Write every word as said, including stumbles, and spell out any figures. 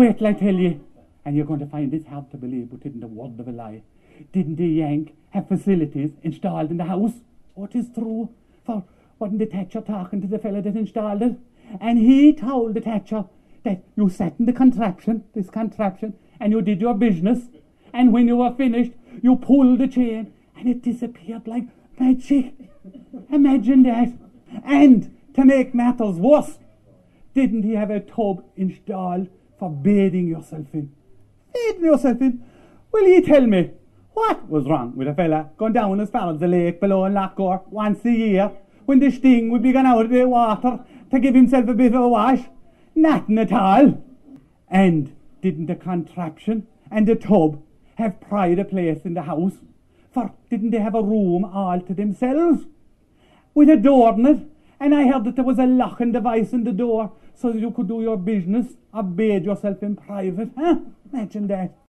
wait till I tell you. And you're going to find this hard to believe, but isn't a word of a lie. Didn't the Yank have facilities installed in the house? Oh, it is true. For wasn't the Thatcher talking to the fella that installed it? And he told the Thatcher that you sat in the contraption, this contraption, and you did your business. And when you were finished, you pulled the chain, and it disappeared like magic. Imagine that. And to make matters worse, didn't he have a tub installed for bathing yourself in? Bathing yourself in? Will you tell me what was wrong with a fella going down as far as the lake below in Lockgore once a year when the sting would be gone out of the water to give himself a bit of a wash? Nothing at all. And didn't the contraption and the tub have pride of place in the house? For didn't they have a room all to themselves with a door in it? And I heard that there was a locking device in the door so that you could do your business or bathe yourself in private. Huh? Imagine that.